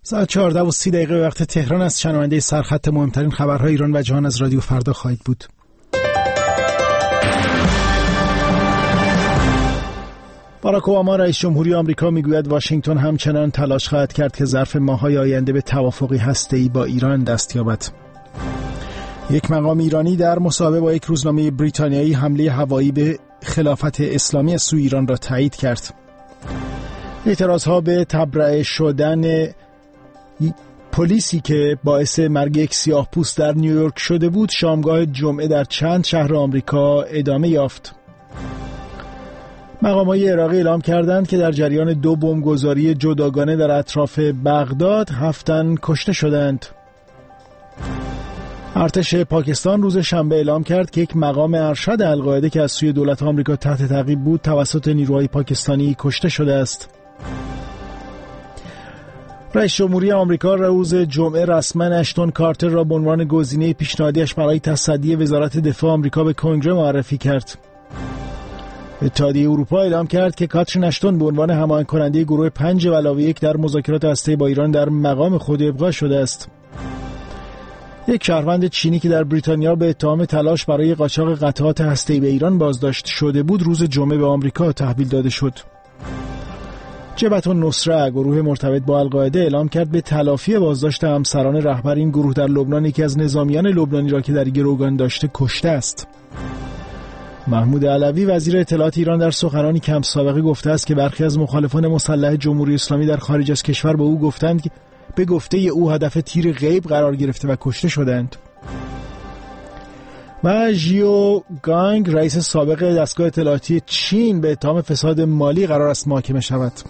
ساعت 14:30 وقت تهران است. شنونده سرخط مهمترین خبرهای ایران و جهان از رادیو فردا خواهید بود. باراک اوباما رئیس جمهوری آمریکا میگوید واشنگتن همچنان تلاش خواهد کرد که ظرف ماه‌های آینده به توافقی هسته‌ای با ایران دست یابد. یک مقام ایرانی در مصاحبه با یک روزنامه بریتانیایی حمله هوایی به خلافت اسلامی از سوی ایران را تایید کرد. اعتراضها به تبرئه شدن پلیسی که باعث مرگ یک سیاه‌پوست در نیویورک شده بود شامگاه جمعه در چند شهر آمریکا ادامه یافت. مقام‌های عراقی اعلام کردند که در جریان 2 بمبگذاری جداگانه در اطراف بغداد 7 تن کشته شدند. ارتش پاکستان روز شنبه اعلام کرد که یک مقام ارشد القاعده که از سوی دولت آمریکا تحت تعقیب بود توسط نیروهای پاکستانی کشته شده است. رئیس جمهوری آمریکا روز جمعه رسما اشتون کارتر را به عنوان گزینه پیشنهادیش برای تصدی وزارت دفاع آمریکا به کنگره معرفی کرد. اتحادیه اروپا اعلام کرد که کاترین اشتون به عنوان هماهنگ کننده گروه 5+1 در مذاکرات هسته‌ای با ایران در مقام خود ابقا شده است. یک شهروند چینی که در بریتانیا به اتهام تلاش برای قاچاق قطعات هسته‌ای به ایران بازداشت شده بود روز جمعه به آمریکا تحویل داده شد. جبهت النصره، گروه مرتبط با القاعده، اعلام کرد به تلافی بازداشت همسران رهبر این گروه در لبنان یکی از نظامیان لبنانی را که در گروگان داشته کشته است. محمود علوی وزیر اطلاعات ایران در سخنرانی کم سابقه گفته است که برخی از مخالفان مسلح جمهوری اسلامی در خارج از کشور به او گفتند که به گفته او هدف تیر غیب قرار گرفته و کشته شدند. و ژیو گانگ رئیس سابق دستگاه اطلاعاتی چین به اتهام فساد مالی قرار است محاکمه شود.